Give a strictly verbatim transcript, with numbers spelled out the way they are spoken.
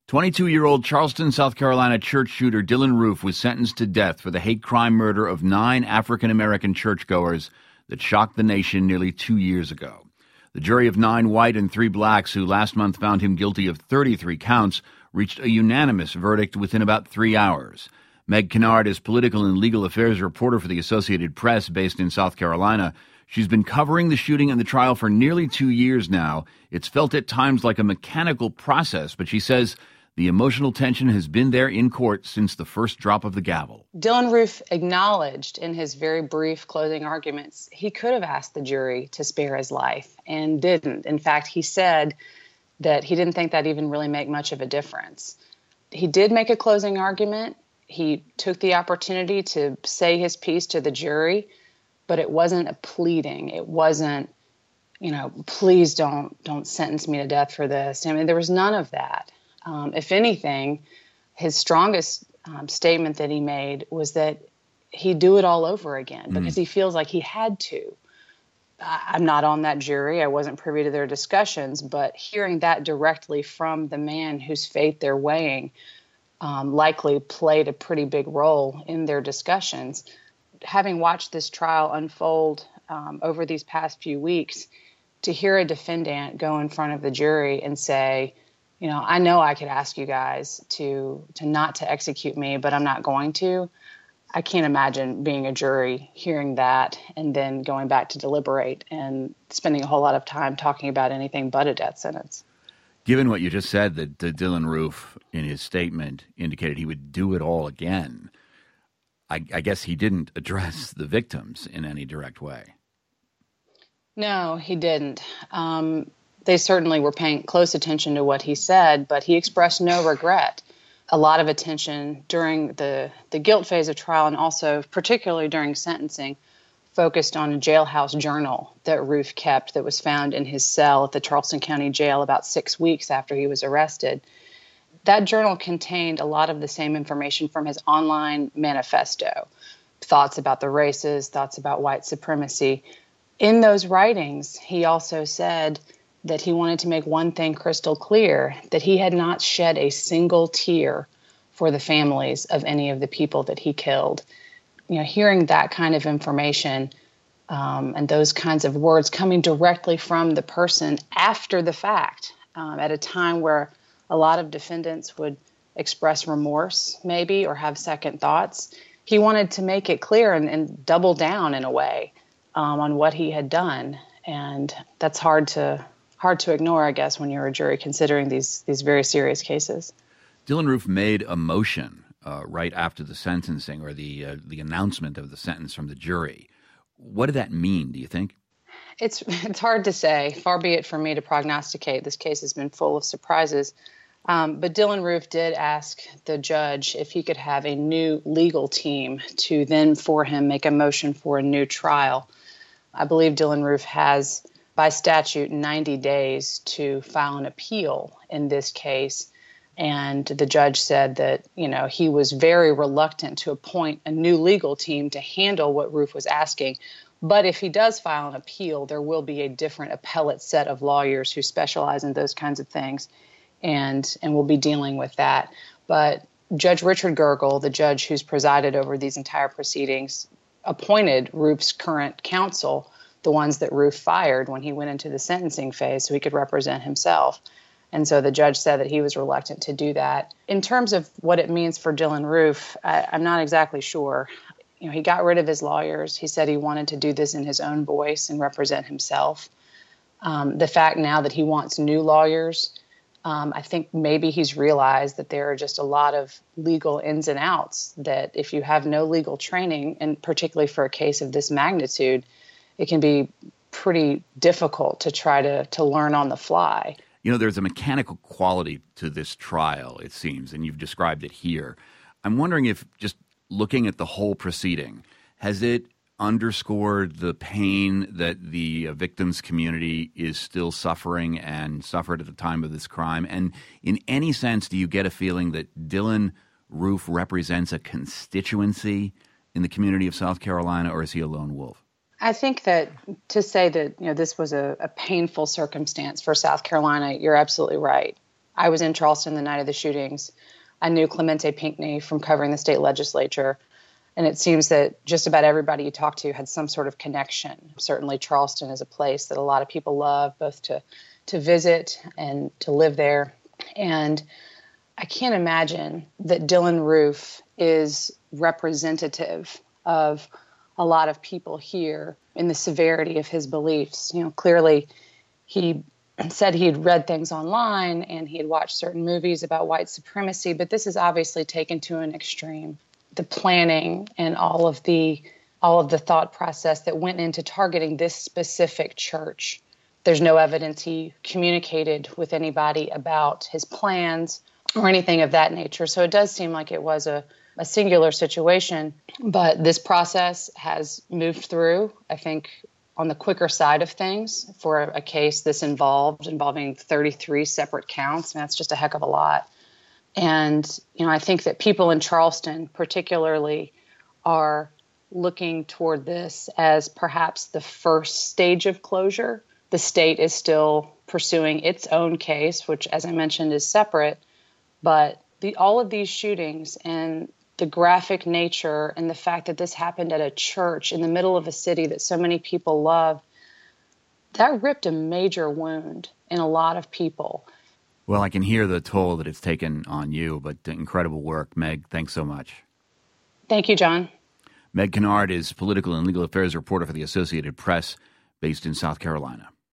twenty-two-year-old Charleston, South Carolina church shooter Dylann Roof was sentenced to death for the hate crime murder of nine African-American churchgoers that shocked the nation nearly two years ago. The jury of nine white and three blacks who last month found him guilty of thirty-three counts reached a unanimous verdict within about three hours. Meg Kennard is political and legal affairs reporter for the Associated Press based in South Carolina. She's been covering the shooting and the trial for nearly two years now. It's felt at times like a mechanical process, but she says the emotional tension has been there in court since the first drop of the gavel. Dylann Roof acknowledged in his very brief closing arguments he could have asked the jury to spare his life and didn't. In fact, he said that he didn't think that even really make much of a difference. He did make a closing argument. He took the opportunity to say his piece to the jury, but it wasn't a pleading. It wasn't, you know, please don't don't sentence me to death for this. I mean, there was none of that. Um, if anything, his strongest um, statement that he made was that he'd do it all over again because mm. he feels like he had to. I, I'm not on that jury. I wasn't privy to their discussions, but hearing that directly from the man whose fate they're weighing um, likely played a pretty big role in their discussions. Having watched this trial unfold um, over these past few weeks, to hear a defendant go in front of the jury and say, you know, I know I could ask you guys to to not to execute me, but I'm not going to. I can't imagine being a jury, hearing that, and then going back to deliberate and spending a whole lot of time talking about anything but a death sentence. Given what you just said, that uh, Dylann Roof, in his statement, indicated he would do it all again, I, I guess he didn't address the victims in any direct way. No, he didn't. Um, they certainly were paying close attention to what he said, but he expressed no regret. A lot of attention during the, the guilt phase of trial and also particularly during sentencing focused on a jailhouse journal that Roof kept that was found in his cell at the Charleston County Jail about six weeks after he was arrested. That journal contained a lot of the same information from his online manifesto, thoughts about the races, thoughts about white supremacy. In those writings, he also said that he wanted to make one thing crystal clear, that he had not shed a single tear for the families of any of the people that he killed. You know, hearing that kind of information um, and those kinds of words coming directly from the person after the fact, um, at a time where a lot of defendants would express remorse maybe or have second thoughts, he wanted to make it clear and, and double down in a way um, on what he had done. And that's hard to hard to ignore, I guess, when you're a jury considering these these very serious cases. Dylann Roof made a motion uh, right after the sentencing or the uh, the announcement of the sentence from the jury. What did that mean, do you think? It's it's hard to say. Far be it from me to prognosticate. This case has been full of surprises. Um, but Dylann Roof did ask the judge if he could have a new legal team to then for him make a motion for a new trial. I believe Dylann Roof has, by statute, ninety days to file an appeal in this case. And the judge said that, you know, he was very reluctant to appoint a new legal team to handle what Roof was asking. But if he does file an appeal, there will be a different appellate set of lawyers who specialize in those kinds of things, and and we'll be dealing with that. But Judge Richard Gergel, the judge who's presided over these entire proceedings, appointed Roof's current counsel, the ones that Roof fired when he went into the sentencing phase so he could represent himself. And so the judge said that he was reluctant to do that. In terms of what it means for Dylann Roof, I, I'm not exactly sure. You know, he got rid of his lawyers. He said he wanted to do this in his own voice and represent himself. Um, the fact now that he wants new lawyers, um, I think maybe he's realized that there are just a lot of legal ins and outs that if you have no legal training, and particularly for a case of this magnitude, it can be pretty difficult to try to, to learn on the fly. You know, there's a mechanical quality to this trial, it seems, and you've described it here. I'm wondering if just looking at the whole proceeding, has it underscored the pain that the victims' community is still suffering and suffered at the time of this crime? And in any sense, do you get a feeling that Dylann Roof represents a constituency in the community of South Carolina, or is he a lone wolf? I think that to say that, you know, this was a, a painful circumstance for South Carolina, you're absolutely right. I was in Charleston the night of the shootings. I knew Clemente Pinckney from covering the state legislature. And it seems that just about everybody you talked to had some sort of connection. Certainly Charleston is a place that a lot of people love, both to, to visit and to live there. And I can't imagine that Dylann Roof is representative of a lot of people here in the severity of his beliefs. You know, clearly he said he had read things online and he had watched certain movies about white supremacy, but this is obviously taken to an extreme. The planning and all of the all of the thought process that went into targeting this specific church. There's no evidence he communicated with anybody about his plans or anything of that nature. So it does seem like it was a, a singular situation, but this process has moved through, I think, on the quicker side of things for a, a case this involved, involving thirty-three separate counts, and that's just a heck of a lot. And, you know, I think that people in Charleston particularly are looking toward this as perhaps the first stage of closure. The state is still pursuing its own case, which, as I mentioned, is separate. But the, all of these shootings and the graphic nature and the fact that this happened at a church in the middle of a city that so many people love, that ripped a major wound in a lot of people. Well, I can hear the toll that it's taken on you, but incredible work. Meg, thanks so much. Thank you, John. Meg Kinnard is political and legal affairs reporter for the Associated Press, based in South Carolina.